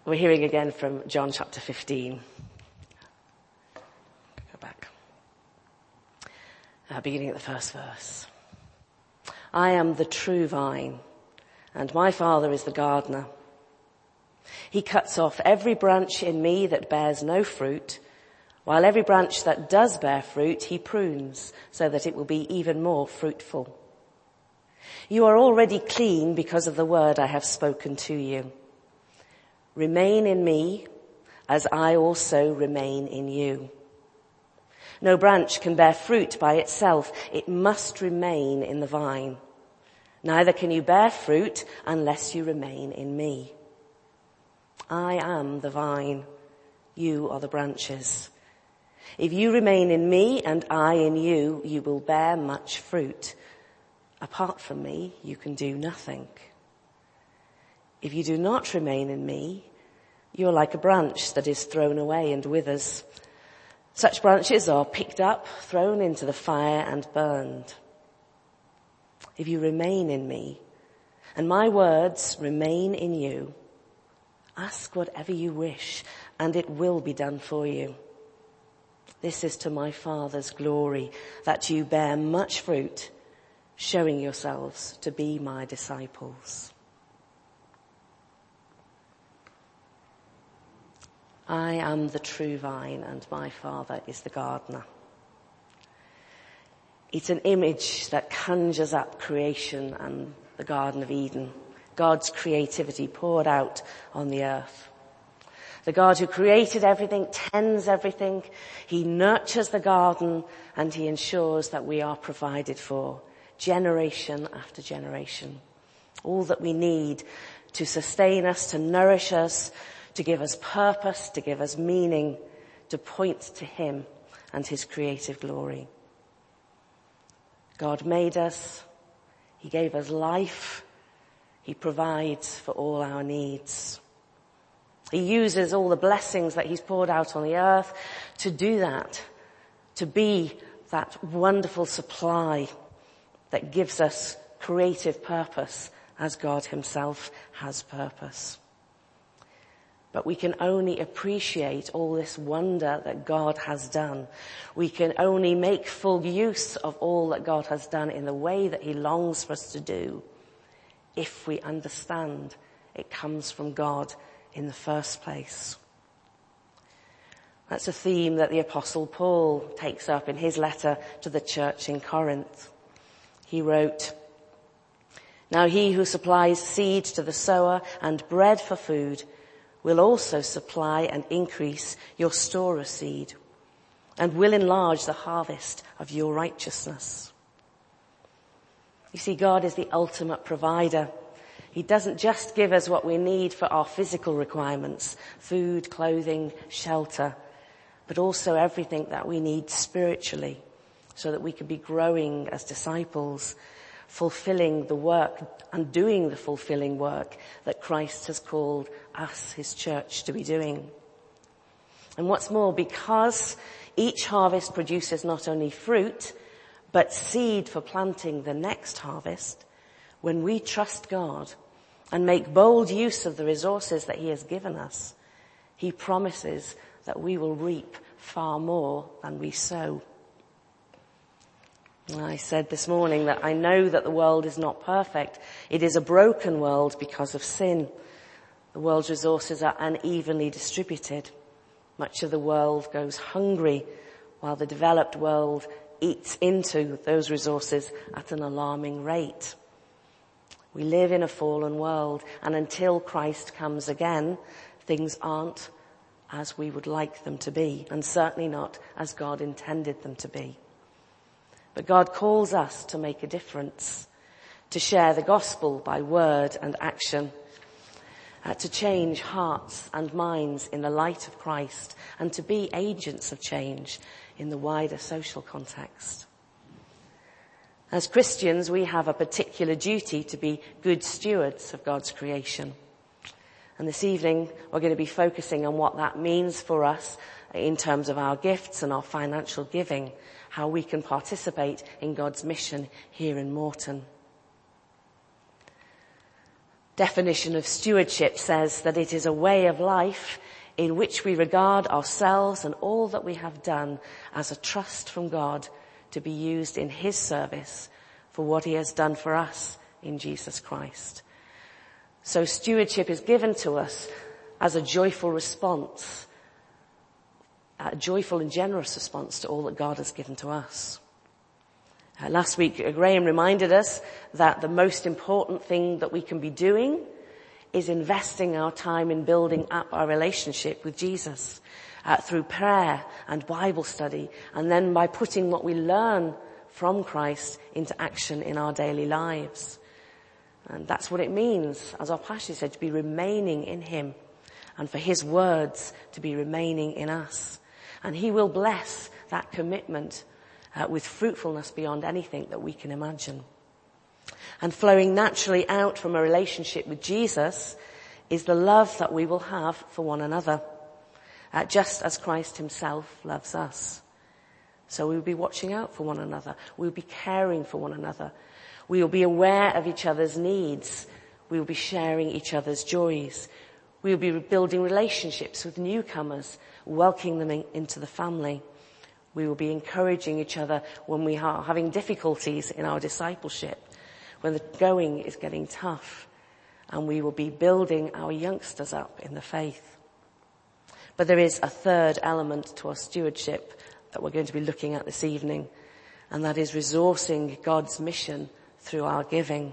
We're hearing again from John chapter 15. Go back. Beginning at the first verse. I am the true vine, and my Father is the gardener. He cuts off every branch in me that bears no fruit, while every branch that does bear fruit he prunes, so that it will be even more fruitful. You are already clean because of the word I have spoken to you. Remain in me, as I also remain in you. No branch can bear fruit by itself. It must remain in the vine. Neither can you bear fruit unless you remain in me. I am the vine. You are the branches. If you remain in me and I in you, you will bear much fruit. Apart from me, you can do nothing. If you do not remain in me, you are like a branch that is thrown away and withers. Such branches are picked up, thrown into the fire and burned. If you remain in me, and my words remain in you, ask whatever you wish, and it will be done for you. This is to my Father's glory, that you bear much fruit, showing yourselves to be my disciples. I am the true vine, and my Father is the gardener. It's an image that conjures up creation and the Garden of Eden, God's creativity poured out on the earth. The God who created everything, tends everything. He nurtures the garden, and he ensures that we are provided for, generation after generation. All that we need to sustain us, to nourish us, to give us purpose, to give us meaning, to point to him and his creative glory. God made us. He gave us life. He provides for all our needs. He uses all the blessings that he's poured out on the earth to do that, to be that wonderful supply that gives us creative purpose as God himself has purpose. But we can only appreciate all this wonder that God has done. We can only make full use of all that God has done in the way that he longs for us to do if we understand it comes from God in the first place. That's a theme that the Apostle Paul takes up in his letter to the church in Corinth. He wrote, "Now he who supplies seed to the sower and bread for food will also supply and increase your store of seed, and will enlarge the harvest of your righteousness." You see, God is the ultimate provider. He doesn't just give us what we need for our physical requirements, food, clothing, shelter, but also everything that we need spiritually, so that we can be growing as disciples, fulfilling the work and doing the fulfilling work that Christ has called us, his church, to be doing. And what's more, because each harvest produces not only fruit, but seed for planting the next harvest, when we trust God and make bold use of the resources that he has given us, he promises that we will reap far more than we sow. I said this morning that I know that the world is not perfect. It is a broken world because of sin. The world's resources are unevenly distributed. Much of the world goes hungry, while the developed world eats into those resources at an alarming rate. We live in a fallen world, and until Christ comes again, things aren't as we would like them to be, and certainly not as God intended them to be. But God calls us to make a difference, to share the gospel by word and action, to change hearts and minds in the light of Christ, and to be agents of change in the wider social context. As Christians, we have a particular duty to be good stewards of God's creation. And this evening, we're going to be focusing on what that means for us in terms of our gifts and our financial giving, how we can participate in God's mission here in Moreton. definition of stewardship says that it is a way of life in which we regard ourselves and all that we have done as a trust from God to be used in his service for what he has done for us in Jesus Christ. So stewardship is given to us as a joyful response, a joyful and generous response to all that God has given to us. Last week, Graham reminded us that the most important thing that we can be doing is investing our time in building up our relationship with Jesus through prayer and Bible study, and then by putting what we learn from Christ into action in our daily lives. And that's what it means, as our pastor said, to be remaining in him, and for his words to be remaining in us. And he will bless that commitment with fruitfulness beyond anything that we can imagine. And flowing naturally out from a relationship with Jesus is the love that we will have for one another, just as Christ himself loves us. So we will be watching out for one another. We will be caring for one another. We will be aware of each other's needs. We will be sharing each other's joys. We will be building relationships with newcomers, welcoming them into the family. We will be encouraging each other when we are having difficulties in our discipleship, when the going is getting tough, and we will be building our youngsters up in the faith. But there is a third element to our stewardship that we're going to be looking at this evening, and that is resourcing God's mission through our giving.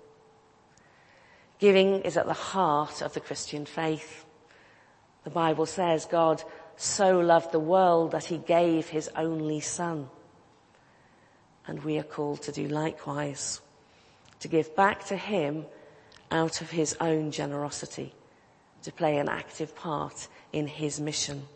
Giving is at the heart of the Christian faith. The Bible says God so loved the world that he gave his only Son. And we are called to do likewise, to give back to him out of his own generosity, to play an active part in his mission.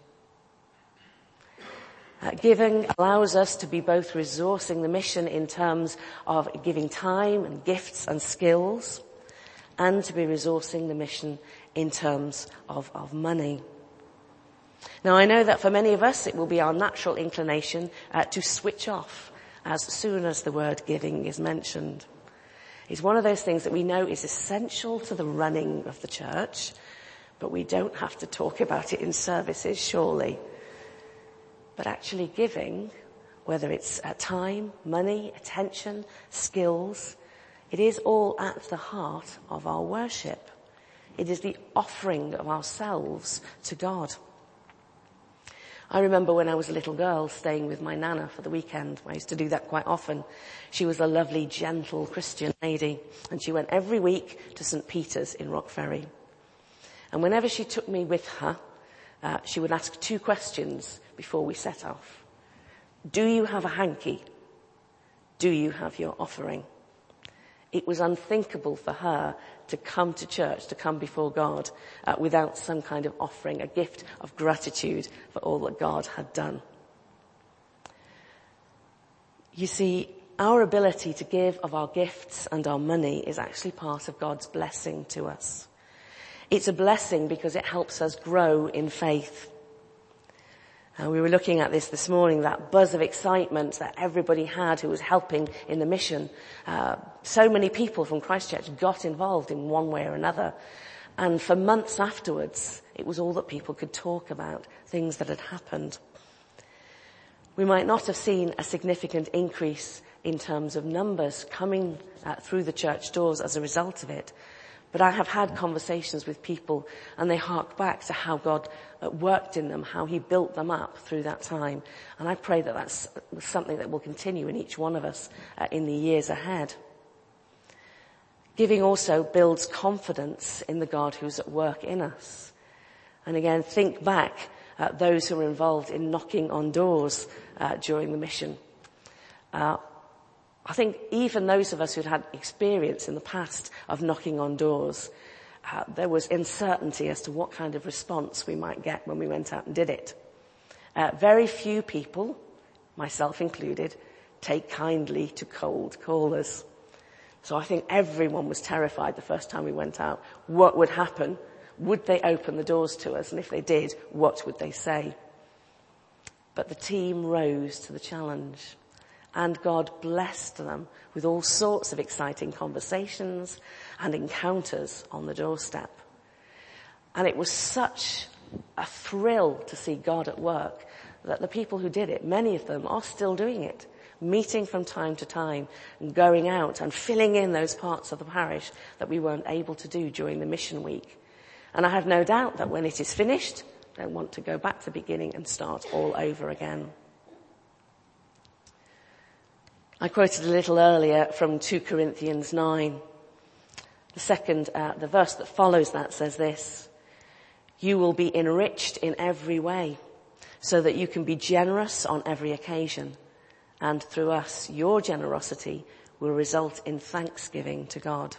Giving allows us to be both resourcing the mission in terms of giving time and gifts and skills, and to be resourcing the mission in terms of money. Now, I know that for many of us it will be our natural inclination to switch off as soon as the word giving is mentioned. It's one of those things that we know is essential to the running of the church, but we don't have to talk about it in services, surely. But actually giving, whether it's time, money, attention, skills, it is all at the heart of our worship. It is the offering of ourselves to God. I remember when I was a little girl staying with my nana for the weekend. I used to do that quite often. She was a lovely, gentle Christian lady, and she went every week to St. Peter's in Rockferry. And whenever she took me with her, she would ask 2 questions before we set off. Do you have a hanky? Do you have your offering? It was unthinkable for her to come to church, to come before God, without some kind of offering, a gift of gratitude for all that God had done. You see, our ability to give of our gifts and our money is actually part of God's blessing to us. It's a blessing because it helps us grow in faith. We were looking at this morning, that buzz of excitement that everybody had who was helping in the mission. So many people from Christchurch got involved in one way or another. And for months afterwards, it was all that people could talk about, things that had happened. We might not have seen a significant increase in terms of numbers coming through the church doors as a result of it. But I have had conversations with people, and they hark back to how God worked in them, how he built them up through that time. And I pray that that's something that will continue in each one of us in the years ahead. Giving also builds confidence in the God who's at work in us. And again, think back at those who were involved in knocking on doors during the mission. I think even those of us who'd had experience in the past of knocking on doors, there was uncertainty as to what kind of response we might get when we went out and did it. Very few people, myself included, take kindly to cold callers. So I think everyone was terrified the first time we went out. What would happen? Would they open the doors to us? And if they did, what would they say? But the team rose to the challenge. And God blessed them with all sorts of exciting conversations and encounters on the doorstep. And it was such a thrill to see God at work that the people who did it, many of them are still doing it, meeting from time to time and going out and filling in those parts of the parish that we weren't able to do during the mission week. And I have no doubt that when it is finished, they'll want to go back to the beginning and start all over again. I quoted a little earlier from 2 Corinthians 9. The verse that follows that says this: "You will be enriched in every way, so that you can be generous on every occasion. And through us, your generosity will result in thanksgiving to God."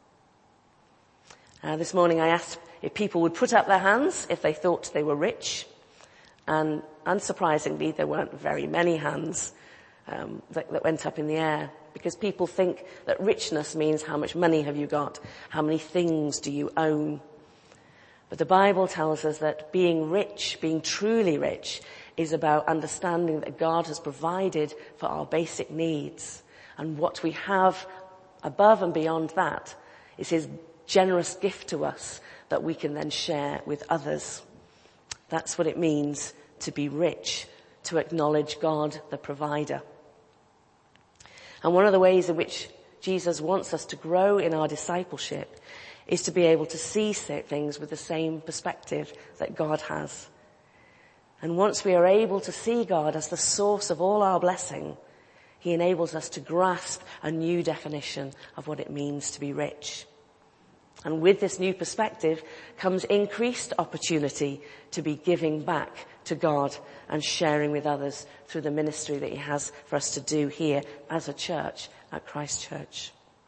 This morning I asked if people would put up their hands if they thought they were rich. And unsurprisingly, there weren't very many hands that went up in the air, because people think that richness means how much money have you got, how many things do you own. But the Bible tells us that being rich, being truly rich, is about understanding that God has provided for our basic needs. And what we have above and beyond that is his generous gift to us that we can then share with others. That's what it means to be rich, to acknowledge God, the provider. And one of the ways in which Jesus wants us to grow in our discipleship is to be able to see things with the same perspective that God has. And once we are able to see God as the source of all our blessing, he enables us to grasp a new definition of what it means to be rich. And with this new perspective comes increased opportunity to be giving back to God and sharing with others through the ministry that he has for us to do here as a church at Christ Church.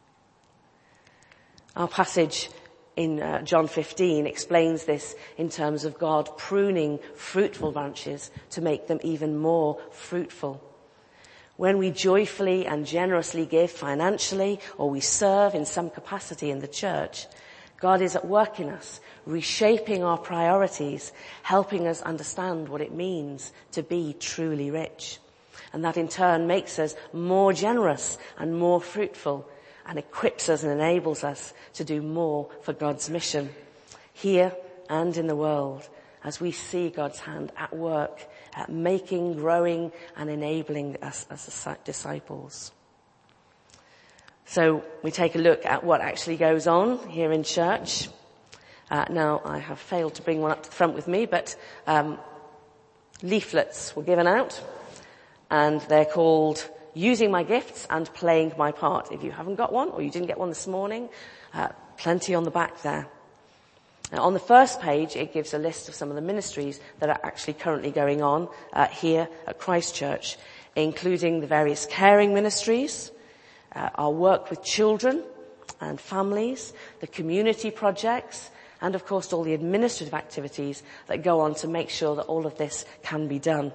Our passage in John 15 explains this in terms of God pruning fruitful branches to make them even more fruitful. When we joyfully and generously give financially, or we serve in some capacity in the church, God is at work in us, reshaping our priorities, helping us understand what it means to be truly rich. And that in turn makes us more generous and more fruitful, and equips us and enables us to do more for God's mission here and in the world, as we see God's hand at work at making, growing and enabling us as disciples. So we take a look at what actually goes on here in church. Now I have failed to bring one up to the front with me, but leaflets were given out, and they're called Using My Gifts and Playing My Part. If you haven't got one, or you didn't get one this morning, plenty on the back there. Now, on the first page, it gives a list of some of the ministries that are actually currently going on here at Christ Church, including the various caring ministries, our work with children and families, the community projects, and of course all the administrative activities that go on to make sure that all of this can be done.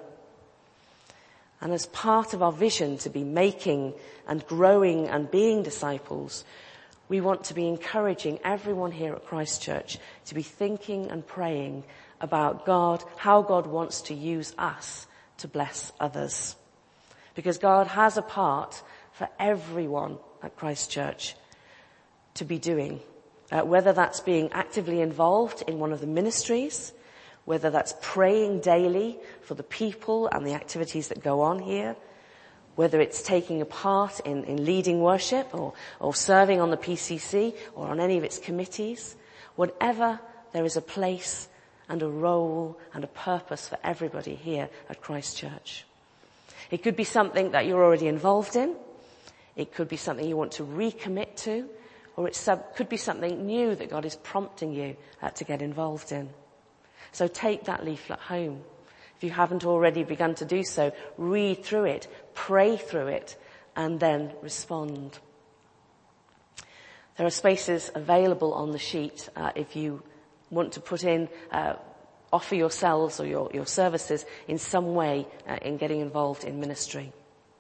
And as part of our vision to be making and growing and being disciples, we want to be encouraging everyone here at Christ Church to be thinking and praying about God, how God wants to use us to bless others. Because God has a part for everyone at Christ Church to be doing, whether that's being actively involved in one of the ministries, whether that's praying daily for the people and the activities that go on here, whether it's taking a part in leading worship or serving on the PCC or on any of its committees. Whatever, there is a place and a role and a purpose for everybody here at Christ Church. It could be something that you're already involved in. It could be something you want to recommit to, or it could be something new that God is prompting you to get involved in. So take that leaflet home. If you haven't already begun to do so, read through it, pray through it, and then respond. There are spaces available on the sheet if you want to put in, offer yourselves or your services in some way in getting involved in ministry.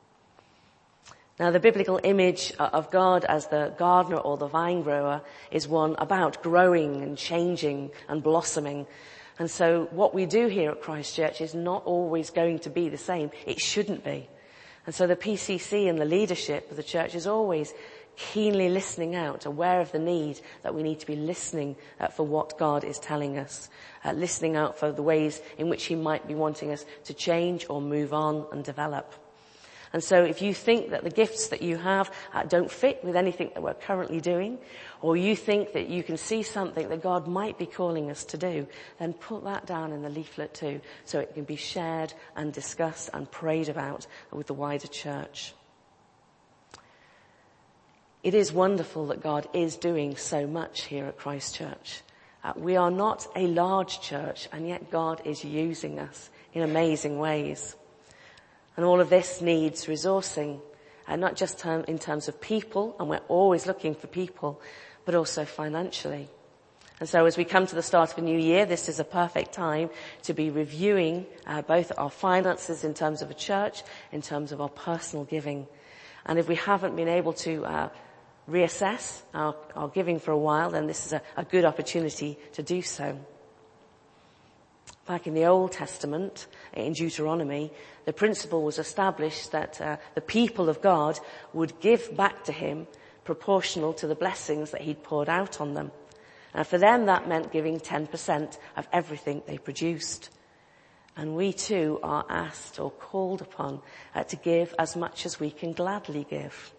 Now, the biblical image of God as the gardener or the vine grower is one about growing and changing and blossoming. And so what we do here at Christ Church is not always going to be the same. It shouldn't be. And so the PCC and the leadership of the church is always keenly listening out, aware of the need that we need to be listening for what God is telling us, listening out for the ways in which he might be wanting us to change or move on and develop. And so if you think that the gifts that you have don't fit with anything that we're currently doing, or you think that you can see something that God might be calling us to do, then put that down in the leaflet too, so it can be shared and discussed and prayed about with the wider church. It is wonderful that God is doing so much here at Christ Church. We are not a large church, and yet God is using us in amazing ways. And all of this needs resourcing, not just in terms of people, and we're always looking for people, but also financially. And so as we come to the start of a new year, this is a perfect time to be reviewing both our finances in terms of a church, in terms of our personal giving. And if we haven't been able to reassess our giving for a while, then this is a good opportunity to do so. Back in the Old Testament, in Deuteronomy, the principle was established that the people of God would give back to him proportional to the blessings that he'd poured out on them. And for them, that meant giving 10% of everything they produced. And we too are asked or called upon to give as much as we can gladly give.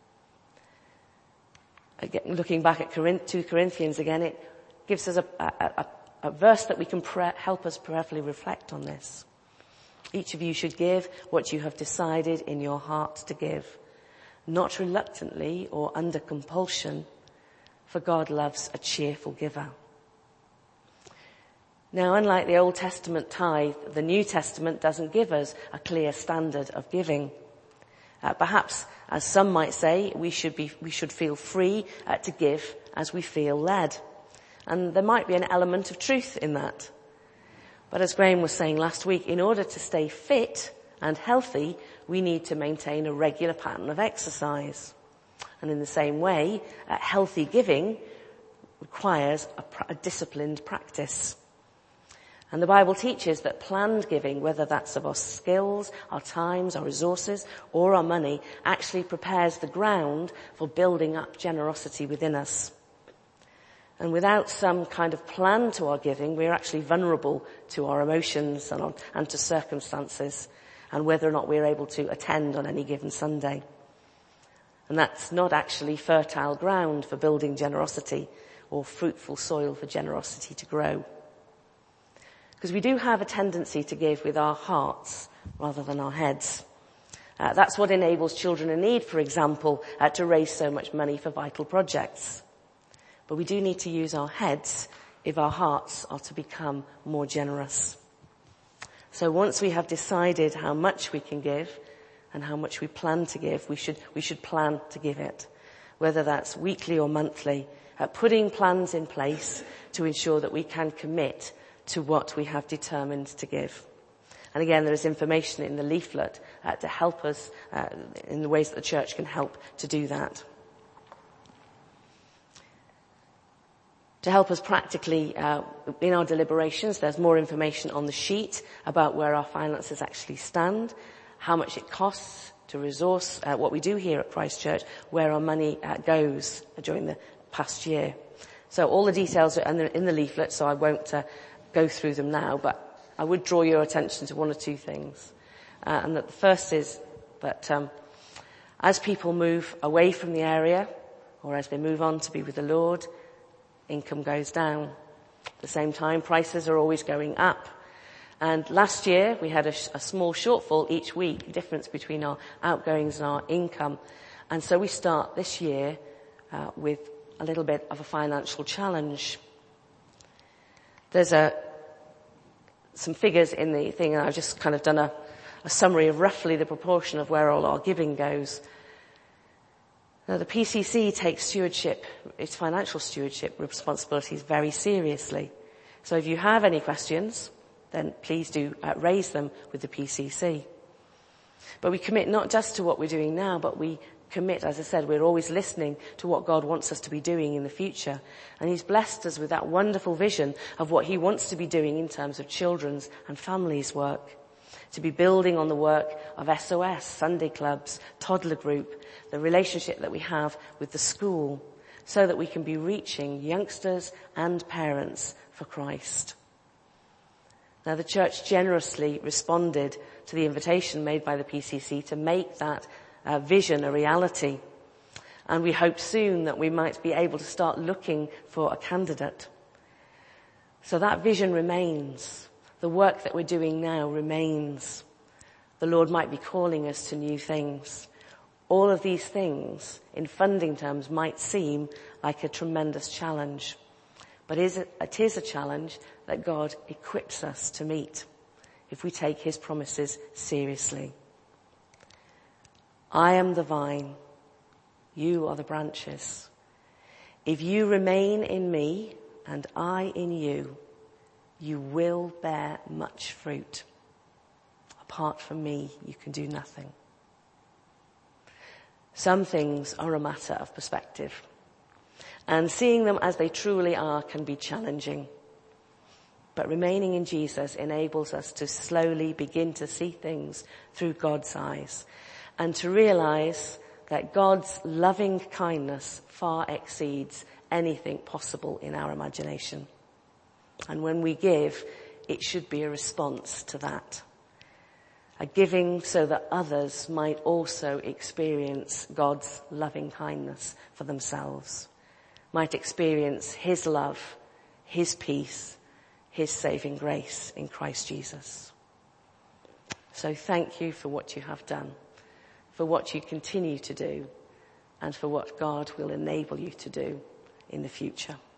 Again, looking back at 2 Corinthians again, it gives us a verse that we can help us prayerfully reflect on this. Each of you should give what you have decided in your heart to give, not reluctantly or under compulsion, for God loves a cheerful giver. Now, unlike the Old Testament tithe, the New Testament doesn't give us a clear standard of giving. Perhaps, as some might say, we should feel free to give as we feel led. And there might be an element of truth in that. But as Graham was saying last week, in order to stay fit and healthy, we need to maintain a regular pattern of exercise. And in the same way, healthy giving requires a disciplined practice. And the Bible teaches that planned giving, whether that's of our skills, our times, our resources, or our money, actually prepares the ground for building up generosity within us. And without some kind of plan to our giving, we're actually vulnerable to our emotions and to circumstances, and whether or not we're able to attend on any given Sunday. And that's not actually fertile ground for building generosity or fruitful soil for generosity to grow. Because we do have a tendency to give with our hearts rather than our heads. That's what enables Children in Need, for example, to raise so much money for vital projects. But we do need to use our heads if our hearts are to become more generous. So once we have decided how much we can give and how much we plan to give, we should plan to give it, whether that's weekly or monthly, putting plans in place to ensure that we can commit to what we have determined to give. And again, there is information in the leaflet to help us in the ways that the church can help to do that. To help us practically in our deliberations, there's more information on the sheet about where our finances actually stand, how much it costs to resource what we do here at Christ Church, where our money goes during the past year. So all the details are in the leaflet, so I won't go through them now, but I would draw your attention to one or two things. And that the first is that as people move away from the area, or as they move on to be with the Lord, income goes down. At the same time, prices are always going up. And last year, we had a small shortfall each week, difference between our outgoings and our income. And so we start this year with a little bit of a financial challenge. There's some figures in the thing, and I've just kind of done a summary of roughly the proportion of where all our giving goes. Now, the PCC takes stewardship, its financial stewardship responsibilities very seriously. So if you have any questions, then please do raise them with the PCC. But we commit not just to what we're doing now, but we commit, as I said, we're always listening to what God wants us to be doing in the future. And he's blessed us with that wonderful vision of what he wants to be doing in terms of children's and families' work. to be building on the work of SOS, Sunday clubs, toddler group, the relationship that we have with the school, so that we can be reaching youngsters and parents for Christ. Now, the church generously responded to the invitation made by the PCC to make that vision a reality. And we hope soon that we might be able to start looking for a candidate. So that vision remains. The work that we're doing now remains. The Lord might be calling us to new things. All of these things, in funding terms, might seem like a tremendous challenge. But it is a challenge that God equips us to meet if we take his promises seriously. I am the vine, you are the branches. If you remain in me and I in you, you will bear much fruit. Apart from me, you can do nothing. Some things are a matter of perspective, and seeing them as they truly are can be challenging. But remaining in Jesus enables us to slowly begin to see things through God's eyes and to realize that God's loving kindness far exceeds anything possible in our imagination. And when we give, it should be a response to that. A giving so that others might also experience God's loving kindness for themselves, might experience his love, his peace, his saving grace in Christ Jesus. So thank you for what you have done, for what you continue to do, and for what God will enable you to do in the future.